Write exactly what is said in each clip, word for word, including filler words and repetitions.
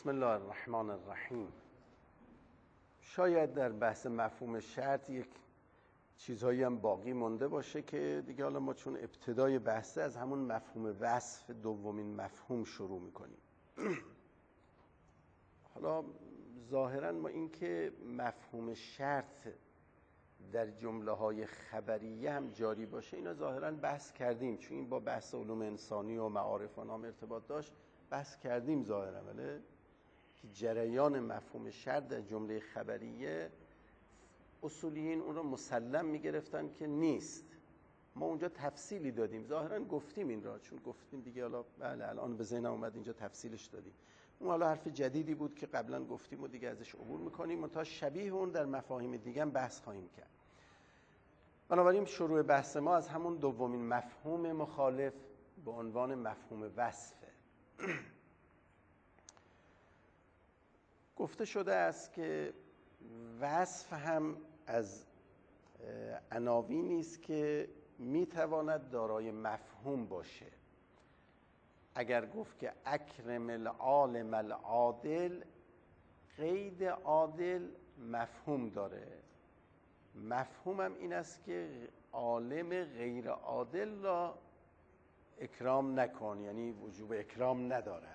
بسم الله الرحمن الرحیم. شاید در بحث مفهوم شرط یک چیزهایی هم باقی مونده باشه که دیگه حالا ما چون ابتدای بحثه از همون مفهوم وصف دومین مفهوم شروع میکنیم. حالا ظاهرا ما این که مفهوم شرط در جمله های خبریه هم جاری باشه اینا ظاهرا بحث کردیم، چون این با بحث علوم انسانی و معارف و نام ارتباط داشت، بحث کردیم ظاهرا، ولی که جریان مفهوم شرط در جمله خبریه اصولیین اون رو مسلم میگرفتن که نیست. ما اونجا تفصیلی دادیم، ظاهرا گفتیم این را، چون گفتیم دیگه، حالا بله الان به ذهنم اومد اینجا تفصیلش دادیم. اون حالا حرف جدیدی بود که قبلا گفتیم و دیگه ازش عبور میکنیم، منتها شبیه اون در مفاهیم دیگه هم بحث خواهیم کرد. بنابراین شروع بحث ما از همون دومین مفهوم مخالف به عنوان مفهوم وصفه. گفته شده است که وصف هم از عناوینی است که میتواند دارای مفهوم باشه. اگر گفت که اکرم العالم العادل، قید عادل مفهوم داره. مفهومم این است که عالم غیر عادل را اکرام نکن، یعنی وجوب اکرام ندارد.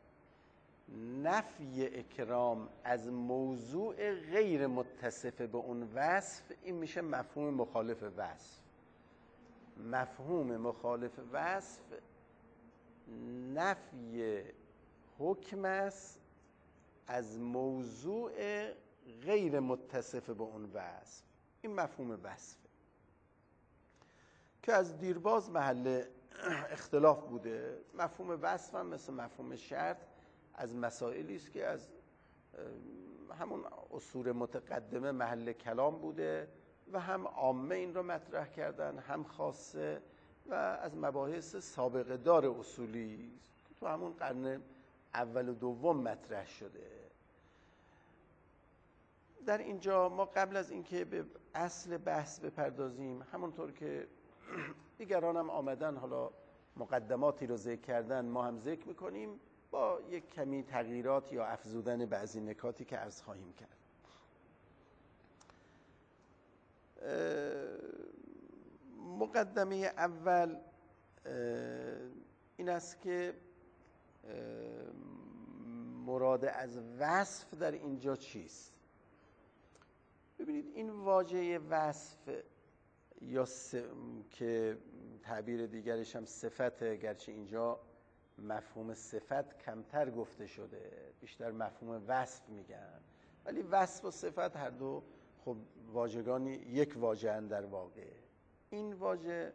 نفی اکرام از موضوع غیر متصف به اون وصف، این میشه مفهوم مخالف وصف. مفهوم مخالف وصف نفی حکم است از موضوع غیر متصف به اون وصف. این مفهوم وصفه که از دیرباز محل اختلاف بوده. مفهوم وصف هم مثل مفهوم شرط از مسائلی است که از همون اصول متقدمه محل کلام بوده و هم عامه این رو مطرح کردن، هم خاصه، و از مباحث سابقه دار اصولی است که تو همون قرن اول و دوم مطرح شده. در اینجا ما قبل از اینکه به اصل بحث بپردازیم، همونطور که دیگران هم آمدن حالا مقدماتی رو ذکر کردن، ما هم ذکر میکنیم با یک کمی تغییرات یا افزودن بعضی نکاتی که عرض خواهیم کرد. مقدمه اول این است که مراد از وصف در اینجا چیست؟ ببینید این واژه وصف یا س... که تعبیر دیگرش هم صفته، گرچه اینجا مفهوم صفت کمتر گفته شده، بیشتر مفهوم وصف میگن، ولی وصف و صفت هر دو خب واژگانی یک واژه اند در واقع. این واژه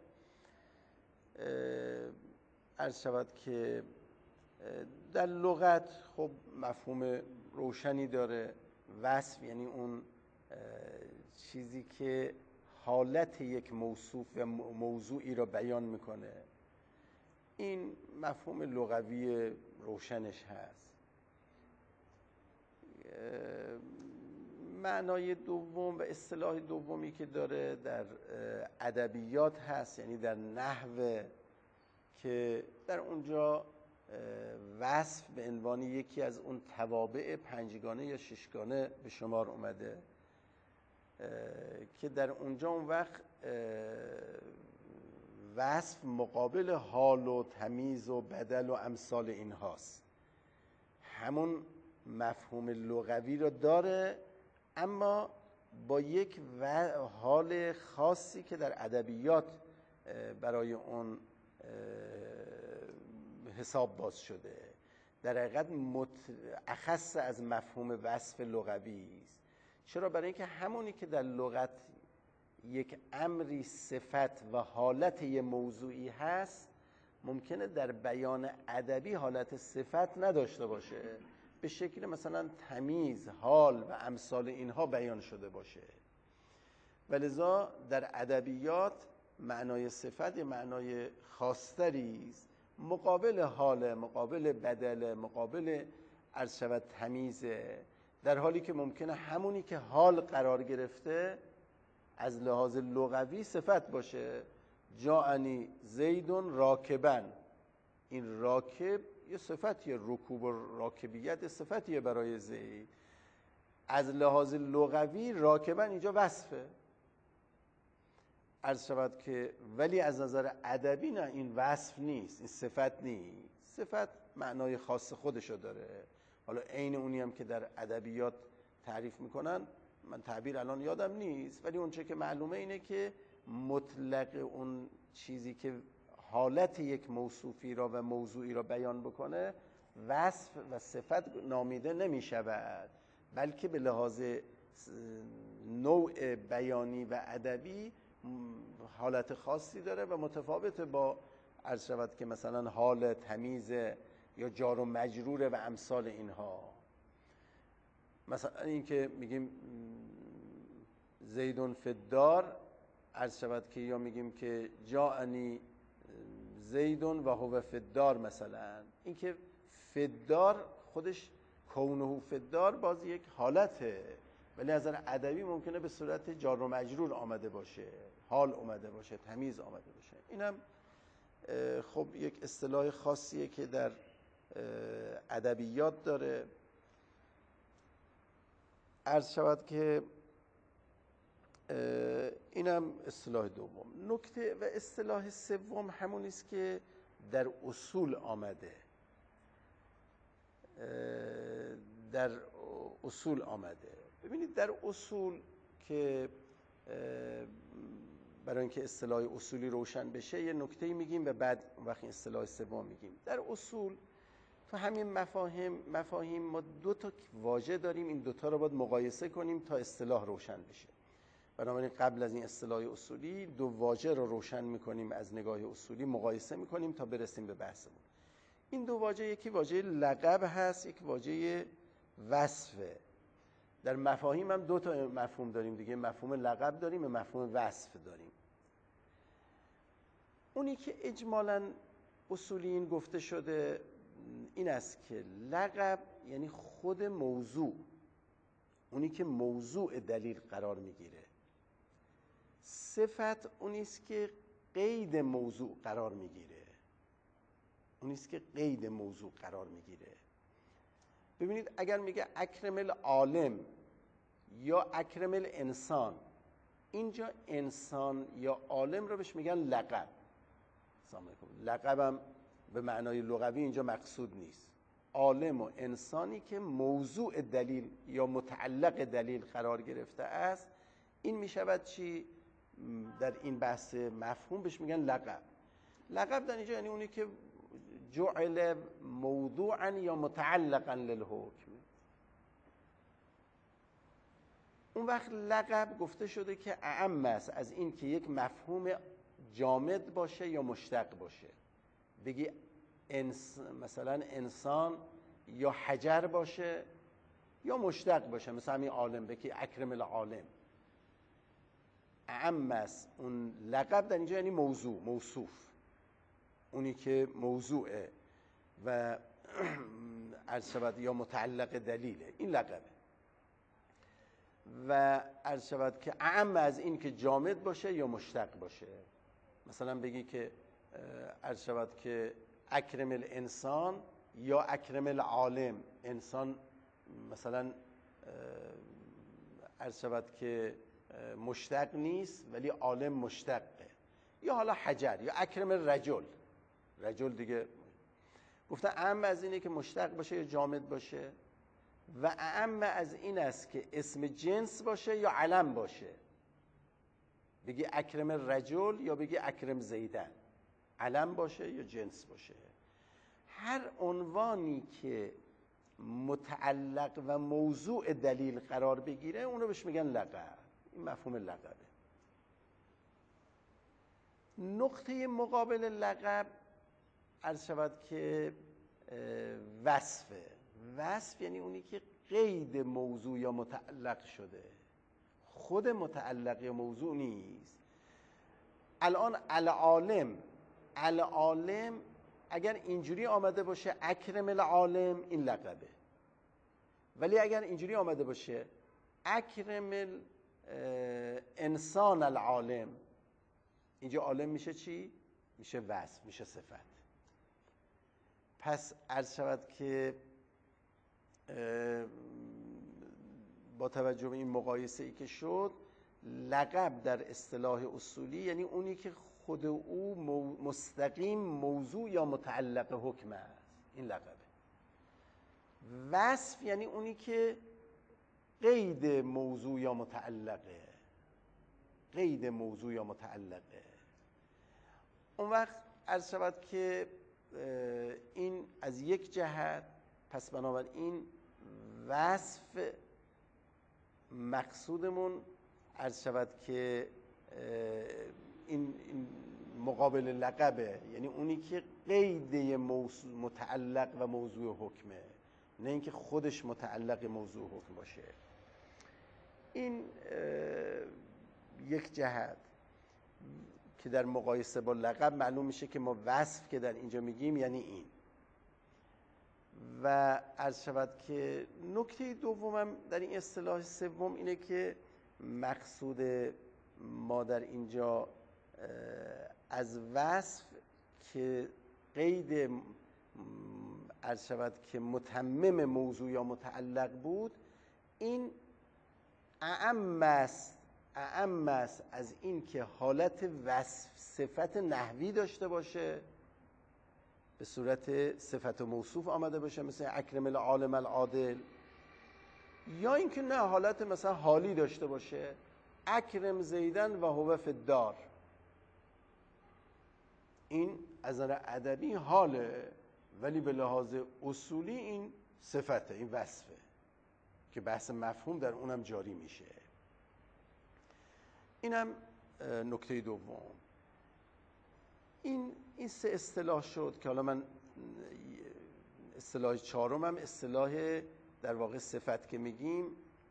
عرض شود که در لغت خب مفهوم روشنی داره. وصف یعنی اون چیزی که حالت یک موصوف و موضوعی را بیان میکنه. این مفهوم لغوی روشنش هست. معنای دوم و اصطلاح دومی که داره در ادبیات هست، یعنی در نحو، که در اونجا وصف به عنوان یکی از اون توابع پنجگانه یا ششگانه به شمار اومده که در اونجا اون وقت وصف مقابل حال و تمیز و بدل و امثال این هاست. همون مفهوم لغوی رو داره، اما با یک حال خاصی که در ادبیات برای اون حساب باز شده. در حقیقت اخص از مفهوم وصف لغوی است. چرا؟ برای اینکه همونی که در لغت یک امری صفت و حالت یه موضوعی هست، ممکنه در بیان ادبی حالت صفت نداشته باشه، به شکل مثلا تمیز، حال و امثال اینها بیان شده باشه. ولذا در ادبیات معنای صفت یه معنای خاص‌تری است، مقابل حال، مقابل بدل، مقابل عرض شود تمیزه، در حالی که ممکنه همونی که حال قرار گرفته از لحاظ لغوی صفت باشه. جاءنی زیدون راکبن، این راکب یه صفتیه، رکوب و راکبیت صفتیه برای زید. از لحاظ لغوی راکبا اینجا وصفه، عرض شود که ولی از نظر ادبی نه، این وصف نیست، این صفت نیست. صفت معنای خاص خودشو داره. حالا عین اونی هم که در ادبیات تعریف میکنن، من تعبیر الان یادم نیست، ولی اونچه که معلومه اینه که مطلق اون چیزی که حالت یک موصوفی را و موضوعی را بیان بکنه وصف و صفت نامیده نمی شود، بلکه به لحاظ نوع بیانی و ادبی حالت خاصی داره و متفاوت با عرض شود که مثلا حال، تمیز یا جار و مجروره و امثال اینها. مثلا این که میگیم زیدون فی الدار، عرض شود که یا میگیم که جاءنی زیدون و هو فی الدار، مثلا این که فی الدار خودش کونه فی الدار باز یک حالته، ولی از نظر ادبی ممکنه به صورت جار و مجرور آمده باشه، حال آمده باشه، تمیز آمده باشه. اینم خب یک اصطلاح خاصیه که در ادبیات داره. عرض شود که اینم اصطلاح دوم. نکته و اصطلاح سوم همونی است که در اصول آمده، در اصول آمده. ببینید در اصول که برای اینکه اصطلاح اصولی روشن بشه یه نکته‌ای میگیم و بعد وقتی اصطلاح سوم میگیم. در اصول تو همین مفاهیم مفاهیم ما دو تا واژه داریم، این دوتا رو باید مقایسه کنیم تا اصطلاح روشن بشه. بنابراین قبل از این اصطلاح اصولی دو واژه رو روشن میکنیم، از نگاه اصولی مقایسه میکنیم تا برسیم به بحثمون. این دو واژه، یکی واژه لقب هست، یک واژه وصفه. در مفاهیم هم دو تا مفهوم داریم دیگه، مفهوم لقب داریم و مفهوم وصف داریم. اونی که اجمالاً اصولیین گفته شده این است که لقب یعنی خود موضوع، اونی که موضوع دلیل قرار میگیره. صفت اونی است که قید موضوع قرار میگیره، اونی است که قید موضوع قرار میگیره. ببینید اگر میگه اکرم العالم یا اکرم الانسان، اینجا انسان یا عالم رو بهش میگن لقب. سلام علیکم. لقبم به معنای لغوی اینجا مقصود نیست. عالم و انسانی که موضوع دلیل یا متعلق دلیل قرار گرفته است، این میشود چی؟ در این بحث مفهوم بهش میگن لقب. لقب در اینجا یعنی اونی که جعل موضوعا یا متعلقا للحکم. اون وقت لقب گفته شده که اعم است از این که یک مفهوم جامد باشه یا مشتق باشه. بگی انس مثلا انسان یا حجر باشه یا مشتق باشه، مثلا همین عالم، بگی اکرم العالم. اعم است اون لقب در اینجا یعنی موضوع، موصوف، اونی که موضوعه و عرض شود یا متعلق دلیله، این لقبه. و عرض شود که اعم از این که جامد باشه یا مشتق باشه. مثلا بگی که عرض شود که اکرم الانسان یا اکرم العالم. انسان مثلا عرض شود که مشتق نیست ولی عالم مشتقه. یا حالا حجر یا اکرم الرجل، رجل دیگه گفتن اعم از اینه که مشتق باشه یا جامد باشه، و اعم از این است که اسم جنس باشه یا علم باشه. بگی اکرم الرجل یا بگی اکرم زیدن، علم باشه یا جنس باشه. هر عنوانی که متعلق و موضوع دلیل قرار بگیره اون رو بهش میگن لقب. این مفهوم لقبه. نقطه مقابل لقب عرض شود که وصفه. وصف یعنی اونی که قید موضوع یا متعلق شده، خود متعلق یا موضوع نیست. الان العالم، العالم اگر اینجوری آمده باشه اکرم العالم، این لقبه. ولی اگر اینجوری آمده باشه اکرم انسان العالم، اینجا عالم میشه چی؟ میشه وصف، میشه صفت. پس عرض شود که با توجه به این مقایسه ای که شد، لقب در اصطلاح اصولی یعنی اونی که خود او مستقیم موضوع یا متعلق حکم است، این لقبه. وصف یعنی اونی که قید موضوع یا متعلقه، قید موضوع یا متعلقه. اون وقت عرض شود که این از یک جهت، پس بنابراین وصف مقصودمون عرض شود که این, این مقابل لقبه، یعنی اونی که قید متعلق و موضوع حکمه، نه اینکه خودش متعلق موضوع حکم باشه. این یک جهت که در مقایسه با لقب معلوم میشه که ما وصف که در اینجا میگیم یعنی این. و عرض شود که نکته دومم در این اصطلاح سوم اینه که مقصود ما در اینجا از وصف که قید عرض شود که متمم موضوع یا متعلق بود، این اعم است اعم است از این که حالت وصف صفت نحوی داشته باشه، به صورت صفت و موصوف آمده باشه، مثل اکرم العالم العادل، یا اینکه نه حالت مثلا حالی داشته باشه، اکرم زیدن و هو فی الدار. این از نظر ادبی حاله، ولی به لحاظ اصولی این صفته، این وصفه که بحث مفهوم در اونم جاری میشه. اینم نکته دوم. این این سه اصطلاح شد که حالا من اصطلاح چهارمم اصطلاح در واقع صفت که میگیم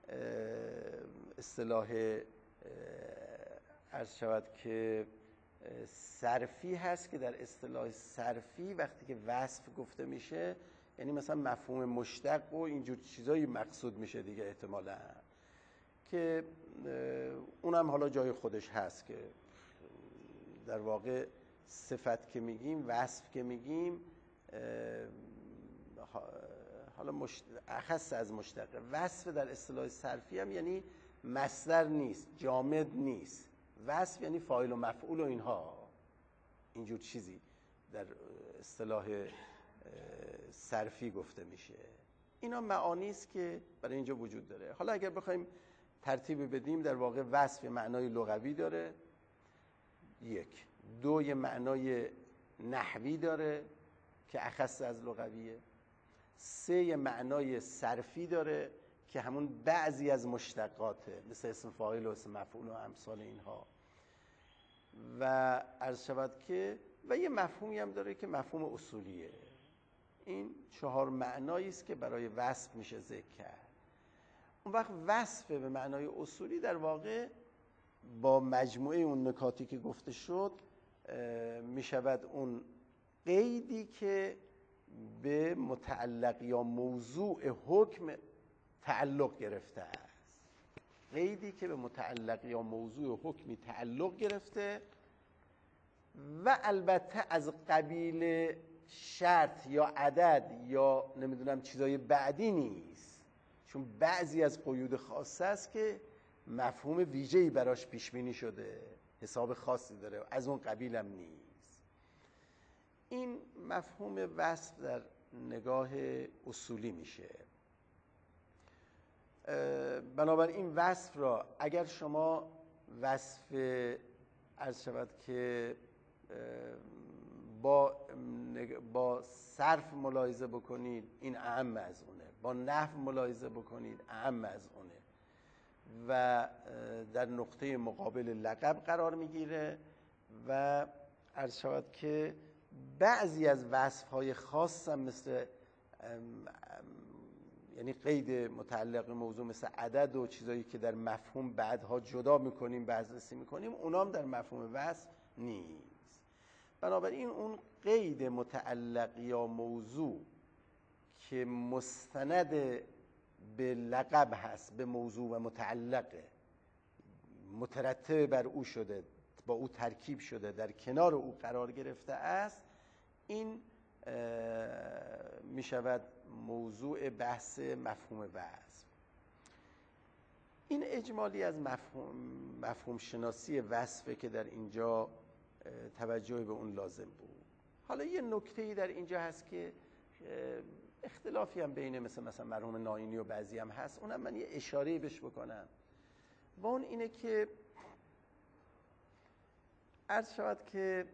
اصطلاح عرض شود که صرفی هست، که در اصطلاح صرفی وقتی که وصف گفته میشه یعنی مثلا مفهوم مشتق و اینجور چیزایی مقصود میشه دیگه احتمالاً، که اونم حالا جای خودش هست که در واقع صفت که میگیم، وصف که میگیم، حالا مشت... اخص از مشتقه. وصف در اصطلاح صرفی هم یعنی مصدر نیست، جامد نیست. وصف یعنی فاعل و مفعول و اینها، اینجور چیزی در اصطلاح صرفی گفته میشه. اینا معانی است که برای اینجا وجود داره. حالا اگر بخوایم ترتیب بدیم، در واقع وصف معنای لغوی داره، یک. دو یه معنای نحوی داره که اخص از لغویه. سه یه معنای صرفی داره که همون بعضی از مشتقاته، مثل اسم فاعل و اسم مفعول و امثال اینها. و عرض شود که و یه مفهومی هم داره که مفهوم اصولیه. این چهار معنایی است که برای وصف میشه ذکر کرد. اون وقت وصف به معنای اصولی در واقع با مجموعه اون نکاتی که گفته شد میشود اون قیدی که به متعلق یا موضوع حکم تعلق گرفته است، قیدی که به متعلق یا موضوع حکمی تعلق گرفته و البته از قبیل شرط یا عدد یا نمیدونم چیزای بعدی نیست، چون بعضی از قیود خاصه است که مفهوم ویژه‌ای براش پیش بینی شده، حساب خاصی داره، از اون قبیل هم نیست. این مفهوم وصف در نگاه اصولی میشه. بنابراین وصف را اگر شما وصف عرض شود که با با صرف ملاحظه بکنید، این اعم از اونه. با نحو ملاحظه بکنید، اعم از اونه. و در نقطه مقابل لقب قرار میگیره و عرض شود که بعضی از وصف‌های خاص هم مثل یعنی قید متعلق موضوع، مثل عدد و چیزایی که در مفهوم بعدها جدا میکنیم، بازرسی میکنیم، اونام در مفهوم وصف نیست. بنابراین اون قید متعلق یا موضوع که مستند به لقب هست، به موضوع و متعلقه، مترتب بر او شده، با او ترکیب شده، در کنار او قرار گرفته است، این می شود موضوع بحث مفهوم وصف. این اجمالی از مفهوم, مفهوم شناسی وصفه که در اینجا توجه به اون لازم بود. حالا یه نکته‌ای در اینجا هست که اختلافی هم بین مثل مثلا مرحوم ناینی و بعضی هم هست، اونم من یه اشاره‌ای بهش بکنم و اون اینه که عرض شود که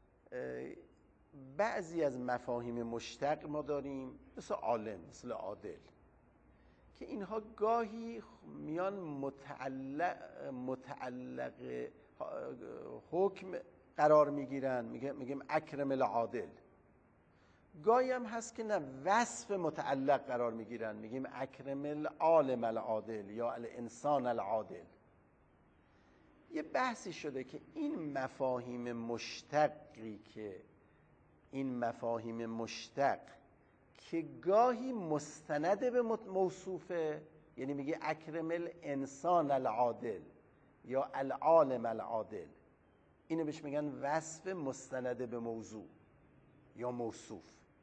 بعضی از مفاهیم مشتق ما داریم مثل عالم، مثل عادل، که اینها گاهی میان متعلق متعلق حکم قرار میگیرن، میگیم اکرم العادل. گاهی هم هست که نه، وصف متعلق قرار میگیرن، میگیم اکرم العالم العادل یا الانسان العادل. یه بحثی شده که این مفاهیم مشتقی که این مفاهیم مشتق که گاهی مستند به موصوفه، یعنی میگه اکرم الانسان العادل یا العالم العادل، اینو بهش میگن وصف مستند به موضوع یا موصوف،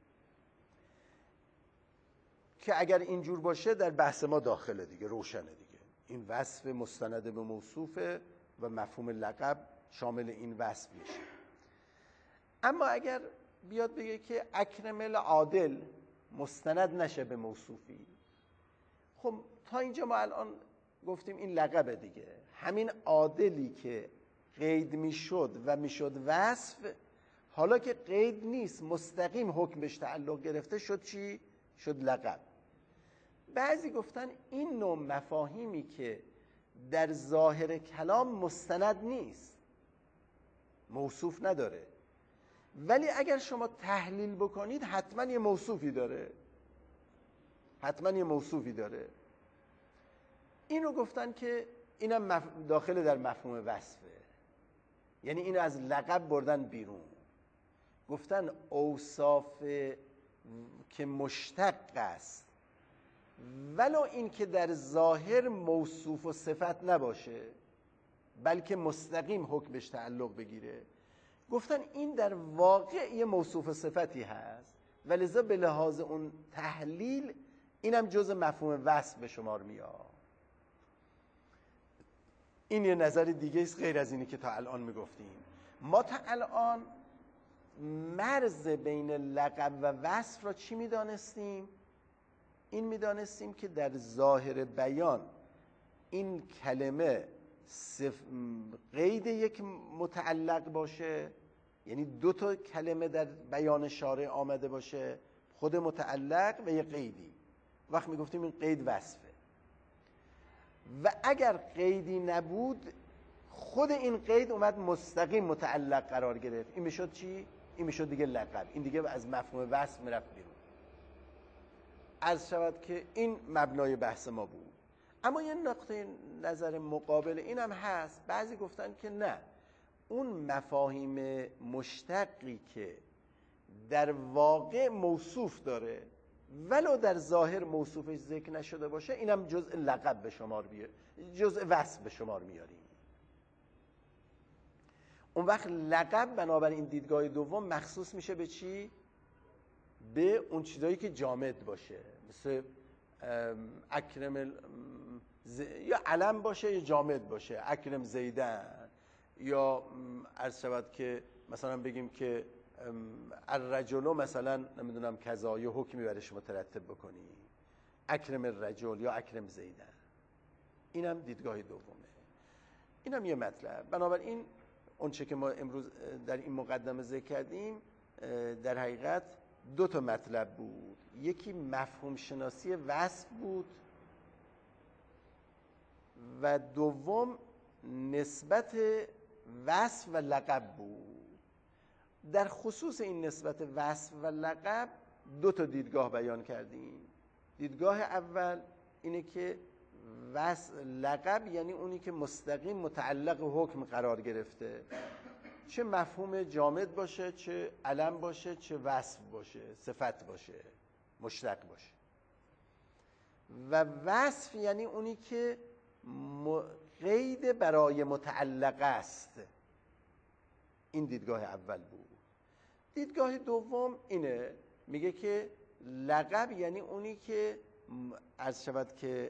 که اگر اینجور باشه در بحث ما داخله دیگه، روشنه دیگه، این وصف مستند به موصوفه و مفهوم لقب شامل این وصف میشه. اما اگر بیاد بگه که اکرم العادل مستند نشه به موصوفی، خب تا اینجا ما الان گفتیم این لقبه دیگه، همین عادلی که قید میشد و میشد وصف، حالا که قید نیست مستقیم حکم بهش تعلق گرفته، شد چی؟ شد لقب. بعضی گفتن این نوع مفاهیمی که در ظاهر کلام مستند نیست، موصوف نداره، ولی اگر شما تحلیل بکنید حتما یه موصوفی داره، حتما یه موصوفی داره. اینو گفتن که اینم مف... داخل در مفهوم وصفه، یعنی اینو از لقب بردن بیرون، گفتن اوصاف که مشتق است ولو این که در ظاهر موصوف و صفت نباشه بلکه مستقیم حکمش تعلق بگیره، گفتن این در واقع یه موصوف و صفتی هست و لذا به لحاظ اون تحلیل اینم جز مفهوم وصف به شمار میاد. این یه نظر دیگه است غیر از اینی که تا الان میگفتیم. ما تا الان مرز بین لقب و وصف را چی میدانستیم؟ این میدانستیم که در ظاهر بیان این کلمه صف... قید یک متعلق باشه، یعنی دو تا کلمه در بیان شارع آمده باشه، خود متعلق و یه قیدی، وقت میگفتیم این قید وصفه. و اگر قیدی نبود خود این قید اومد مستقیم متعلق قرار گرفت، این میشد چی؟ این میشد دیگه لقب، این دیگه از مفهوم وصف میرفت بیرون. عرض شود که این مبنای بحث ما بود. اما یه نقطه نظر مقابل اینم هست، بعضی گفتن که نه، اون مفاهیم مشتقی که در واقع موصوف داره ولو در ظاهر موصوفش ذکر نشده باشه، اینم جزء لقب به شمار بیاره، جزء وصف به شمار میاریم. اون وقت لقب بنابراین این دیدگاه دوم مخصوص میشه به چی؟ به اون چیزایی که جامد باشه، مثل اکرم ز... یا علم باشه یا جامد باشه، اکرم زیدن، یا عرض شود که مثلا بگیم که الرجل مثلا نمیدونم کذا، یا حکمی برش مترتب بکنی، اکرم الرجل یا اکرم زیدن. اینم دیدگاه دومه. اینم یه مطلب. بنابراین اون چه که ما امروز در این مقدمه ذکر کردیم در حقیقت دو تا مطلب بود. یکی مفهوم شناسی وصف بود و دوم نسبت وصف و لقب بود. در خصوص این نسبت وصف و لقب دو تا دیدگاه بیان کردیم. دیدگاه اول اینه که وصف لقب یعنی اونی که مستقیم متعلق حکم قرار گرفته، چه مفهوم جامد باشه، چه علم باشه، چه وصف باشه، صفت باشه، مشتق باشه. و وصف یعنی اونی که قید برای متعلق است. این دیدگاه اول بود. دیدگاه دوم اینه، میگه که لقب یعنی اونی که عرض شود که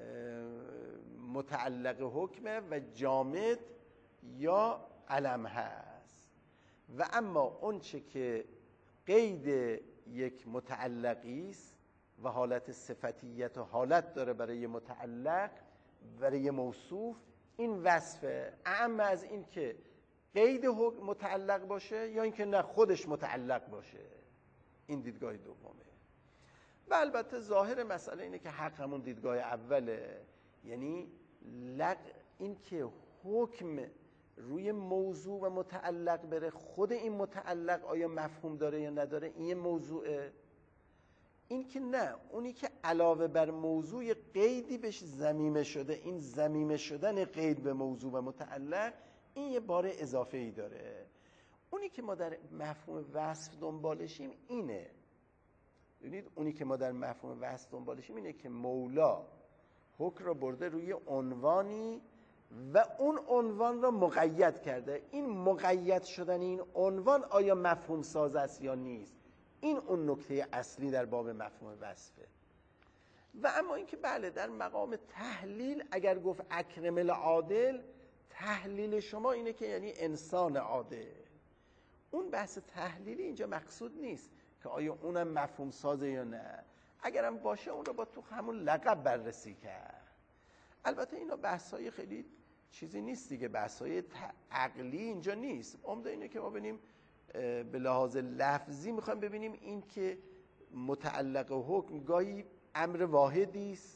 متعلق حکمه و جامد یا علم هست، و اما اون چه که قید یک متعلقی است و حالت صفتیت و حالت داره برای متعلق، برای موصوف، این وصفه اعم از این که قید متعلق باشه یا اینکه نه خودش متعلق باشه. این دیدگاه دومه. و البته ظاهر مسئله اینه که حق همون دیدگاه اوله، یعنی لق این که حکم روی موضوع و متعلق بره، خود این متعلق آیا مفهوم داره یا نداره، این موضوعه. این که نه، اونی که علاوه بر موضوع قیدی بهش ضمیمه شده، این ضمیمه شدن قید به موضوع و متعلق، این یه بار اضافه ای داره. اونی که ما در مفهوم وصف دنبالشیم اینه، ببینید اونی که ما در مفهوم وصف دنبالشیم اینه که مولا حکم را برده روی عنوانی و اون عنوان را مقید کرده. این مقید شدن این عنوان آیا مفهوم ساز است یا نیست، این اون نکته اصلی در باب مفهوم وصفه. و اما اینکه بله در مقام تحلیل اگر گفت اکرم العادل، تحلیل شما اینه که یعنی انسان عادل. اون بحث تحلیلی اینجا مقصود نیست که آیا اونم مفهوم سازه یا نه. اگرم باشه اون رو با تو همون لقب بررسی کرد. البته اینا بحث‌های خیلی چیزی نیست دیگه، بحث‌های عقلی اینجا نیست. عمده اینه که ما ببینیم به لحاظ لفظی میخوایم ببینیم این که متعلق حکم گاهی امر واحدی است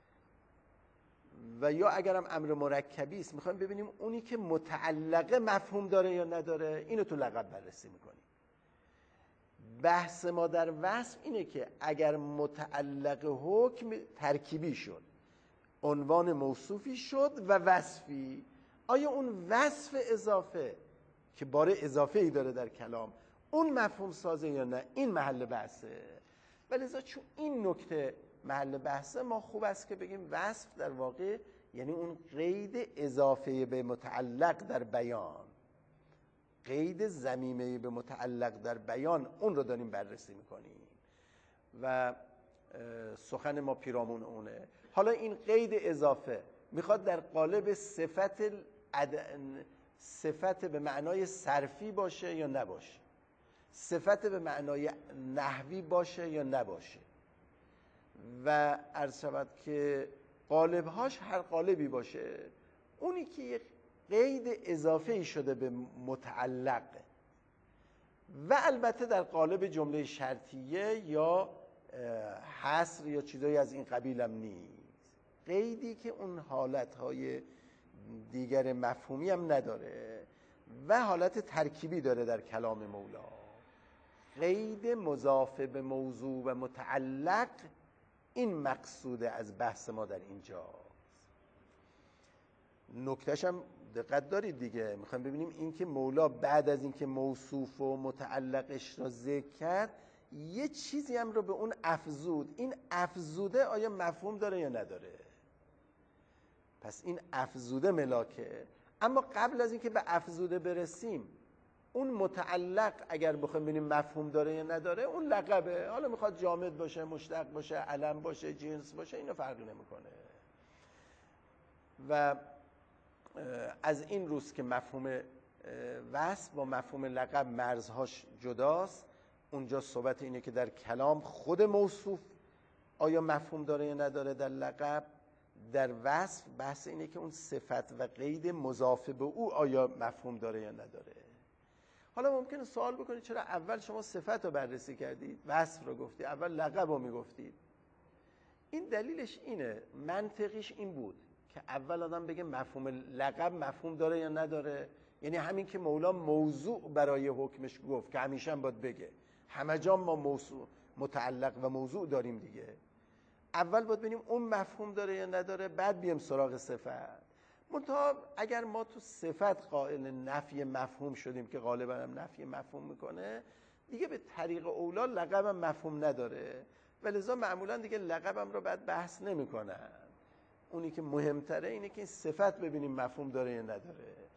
و یا اگرم امر مرکبی است، میخوایم ببینیم اونی که متعلقه مفهوم داره یا نداره. اینو تو لقب بررسی میکنیم. بحث ما در وصف اینه که اگر متعلق حکم ترکیبی شد، عنوان موصوفی شد و وصفی، آیا اون وصف اضافه که بار اضافه ای داره در کلام اون مفهوم سازه یا نه، این محل بحثه. ولذا چون این نکته محل بحثه، ما خوب است که بگیم وصف در واقع یعنی اون قید اضافه به متعلق در بیان، قید ضمیمه به متعلق در بیان، اون رو داریم بررسی میکنیم و سخن ما پیرامون اونه. حالا این قید اضافه میخواد در قالب صفت العد... صفت به معنای صرفی باشه یا نباشه، صفت به معنای نحوی باشه یا نباشه، و عرض شود که قالبهاش هر قالبی باشه، اونی که یک قید اضافه شده به متعلق و البته در قالب جمله شرطیه یا حصر یا چیزایی از این قبیل هم نیست، قیدی که اون حالتهای دیگر مفهومی هم نداره و حالت ترکیبی داره در کلام مولا. قید مضاف به موضوع و متعلق، این مقصوده از بحث ما در اینجا. نکتهش هم دقت دارید دیگه، میخوایم ببینیم این که مولا بعد از اینکه موصوف و متعلقش را ذکر کرد، یه چیزی هم رو به اون افزود. این افزوده آیا مفهوم داره یا نداره؟ پس این افزوده ملاکه. اما قبل از اینکه به افزوده برسیم، اون متعلق اگر بخوایم ببینیم مفهوم داره یا نداره، اون لقبه. حالا میخواد جامد باشه، مشتق باشه، علم باشه، جنس باشه، اینو فرقی نمیکنه. و از این روز که مفهوم وصف با مفهوم لقب مرزهاش جداست، اونجا صحبت اینه که در کلام خود موصوف آیا مفهوم داره یا نداره در لقب، در وصف بحث اینه که اون صفت و قید مضاف به او آیا مفهوم داره یا نداره. حالا ممکنه سوال بکنید چرا اول شما صفت رو بررسی کردید، وصف رو گفتید، اول لقب رو میگفتید؟ این دلیلش اینه، منطقیش این بود که اول آدم بگه مفهوم لقب مفهوم داره یا نداره. یعنی همین که مولا موضوع برای حکمش گفت که همیشه هم باید بگه، همه جا ما موضوع متعلق و موضوع داریم دیگه، اول باید ببینیم اون مفهوم داره یا نداره، بعد بیام سراغ صفت. منتها اگر ما تو صفت قائل نفی مفهوم شدیم که غالبا هم نفی مفهوم میکنه، دیگه به طریق اولا لقبم مفهوم نداره و لذا معمولا دیگه لقبم رو بعد بحث نمیکنن. اونی که مهمتره اینه که این صفت ببینیم مفهوم داره یا نداره.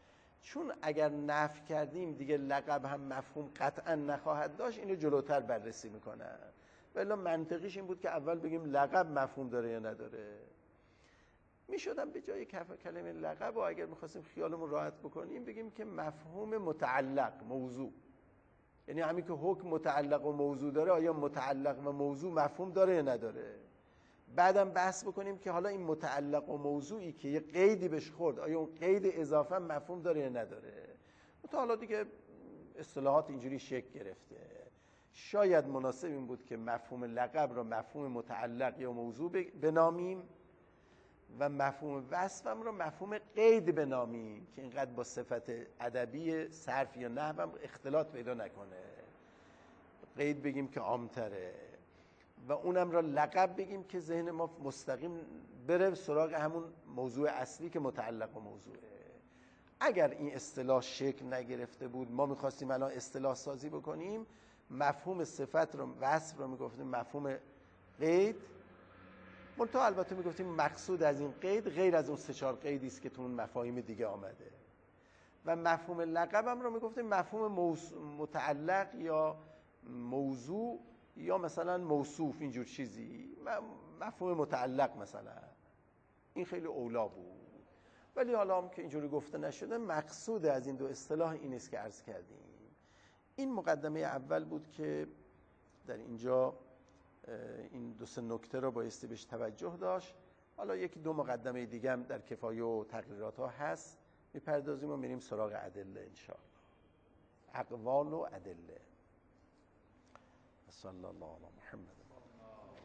چون اگر نفی کردیم دیگه لقب هم مفهوم قطعا نخواهد داشت، اینو جلوتر بررسی میکنن. ولی منطقیش این بود که اول بگیم لقب مفهوم داره یا نداره. میشدم به جای کلمه لقب و اگر میخواستیم خیالمون راحت بکنیم بگیم که مفهوم متعلق موضوع، یعنی همین که حکم متعلق و موضوع داره، آیا متعلق و موضوع مفهوم داره یا نداره. بعدم بحث بکنیم که حالا این متعلق و موضوعی که یه قیدی بهش خورد، آیا اون قید اضافه مفهوم داره یا نداره. تا حالا دیگه اصطلاحات اینجوری شکل گرفته. شاید مناسب این بود که مفهوم لقب را مفهوم متعلق یا موضوع بنامیم و مفهوم وصفم را مفهوم قید بنامیم که اینقدر با صفت ادبی صرف یا نحو هم اختلاط پیدا نکنه. قید بگیم که عام‌تره و اونم را لقب بگیم که ذهن ما مستقیم بره سراغ همون موضوع اصلی که متعلق و موضوعه. اگر این اصطلاح شکل نگرفته بود، ما می‌خواستیم الان اصطلاح سازی بکنیم، مفهوم صفت رو وصف رو میگفتیم مفهوم قید، منتها البته میگفتیم مقصود از این قید غیر از اون سه چهار قیدی است که تو اون مفاهیم دیگه آمده. و مفهوم لقب هم رو میگفتیم مفهوم موضوع متعلق یا موضوع یا مثلا موصوف، اینجور چیزی، مفهوم متعلق مثلا. این خیلی اولا بود. ولی حالا هم که اینجوری گفته نشده، مقصود از این دو اصطلاح این است که عرض کردیم. این مقدمه اول بود که در اینجا این دو سه نکته رو بایستی بهش توجه داشت. حالا یکی دو مقدمه دیگه هم در کفایه و تقریرات ها هست، میپردازیم و میریم سراغ ادله انشاءالله. اقوال و ادله. صلی الله علی محمد.